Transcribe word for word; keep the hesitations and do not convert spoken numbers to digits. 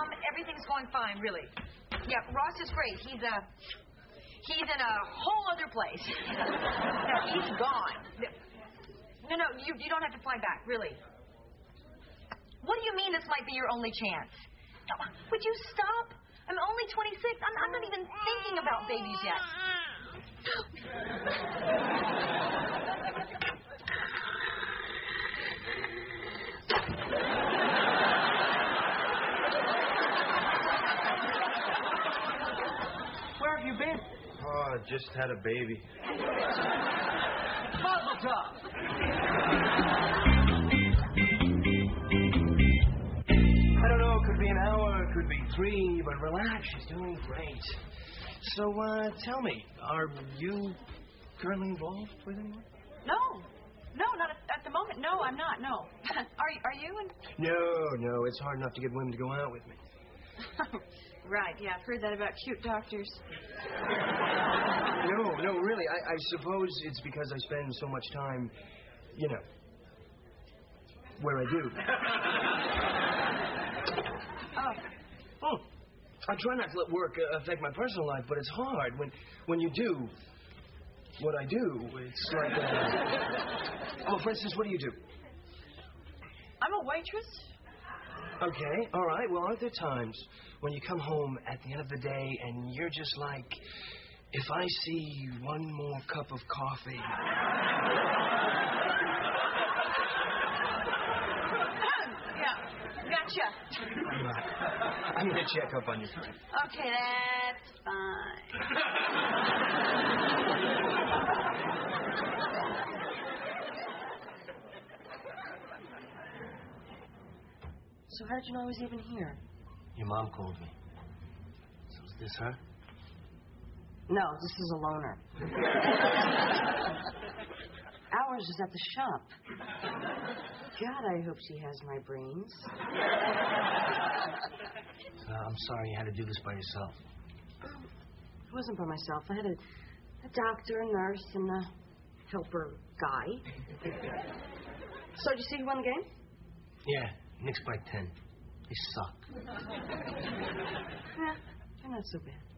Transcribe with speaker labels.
Speaker 1: Um, everything's going fine, really. Yeah, Ross is great. He's, uh, he's in a whole other place. No, he's gone. No, no, you, you don't have to fly back, really. What do you mean this might be your only chance? No, would you stop? I'm only twenty-six. I'm, I'm not even thinking about babies yet.
Speaker 2: Where have you been?
Speaker 3: Oh, just had a baby.
Speaker 2: Mazel tov. I don't know, it could be an hour, it could be three, but relax, she's doing great. So, uh, tell me, are you currently involved with anyone?
Speaker 1: No. No, not at, at the moment. No, I'm not. No. are, are you? And...
Speaker 2: No, no, it's hard enough to get women to go out with me.
Speaker 1: Right, yeah, I've heard that about cute doctors.
Speaker 2: No, no, really, I, I suppose it's because I spend so much time, you know, where I do.
Speaker 1: Oh.
Speaker 2: Oh, I try not to let work uh, affect my personal life, but it's hard when when you do what I do. It's like, uh... oh, for instance, what do you do?
Speaker 1: I'm a waitress.
Speaker 2: Okay, all right. Well, aren't there times when you come home at the end of the day and you're just like, if I see one more cup of coffee...
Speaker 1: Yeah, gotcha.
Speaker 2: I'm going to check up on you.
Speaker 1: Okay, that's fine.
Speaker 4: So how did you know I was even here?
Speaker 2: Your mom called me. So is this her?
Speaker 4: No, this is a loner. Ours is at the shop. God, I hope she has my brains.
Speaker 2: Uh, I'm sorry you had to do this by yourself.
Speaker 4: Um, it wasn't by myself. I had a, a doctor, a nurse, and a helper guy. So did you see who won the game?
Speaker 2: Yeah, Knicks by ten. They suck.
Speaker 4: Yeah, they're not so bad.